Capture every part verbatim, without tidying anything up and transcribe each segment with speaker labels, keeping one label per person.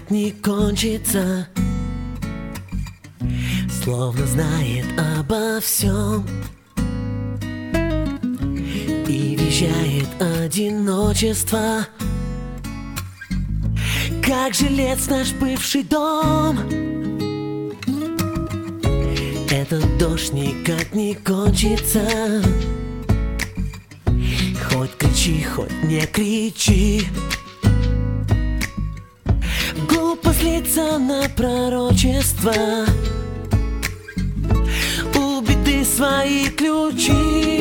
Speaker 1: никак не кончится, словно знает обо всем и вещает одиночество. Как жилец наш бывший дом, этот дождь никак не кончится. Хоть кричи, хоть не кричи, глупо злиться на пророчество. У беды свои ключи,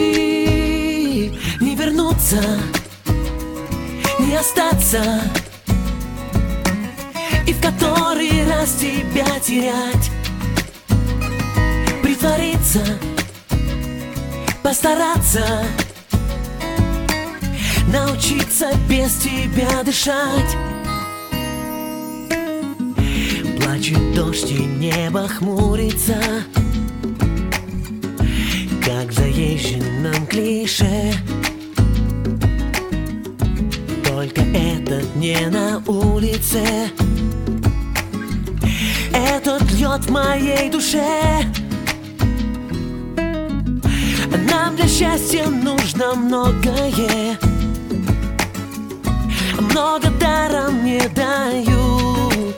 Speaker 1: не вернуться, не остаться, и в который раз тебя терять. Притвориться, постараться, научиться без тебя дышать. Плачет дождь и небо хмурится, как в заезженном клише. Только этот не на улице, этот льет в моей душе. Нам для счастья нужно многое, много даром не дают.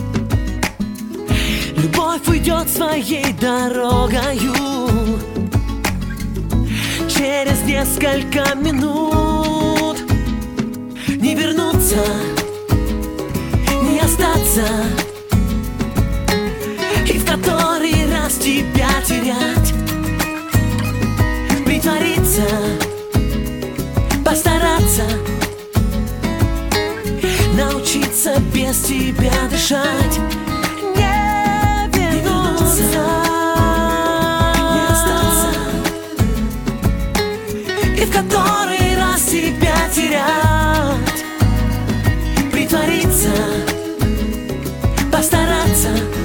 Speaker 1: Любовь уйдет своей дорогою, через несколько минут не вернуться, не остаться, и в который раз тебя терять. Притвориться, постараться, научиться без тебя дышать. Не вернуться, не остаться, и в который раз тебя терять. Притвориться, постараться,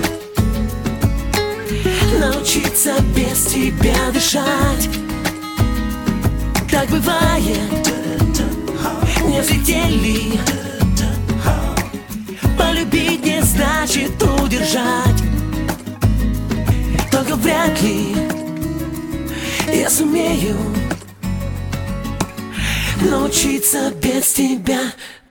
Speaker 1: научиться без тебя дышать. Так бывает, не взлетели. Полюбить не значит удержать. Только вряд ли я сумею научиться без тебя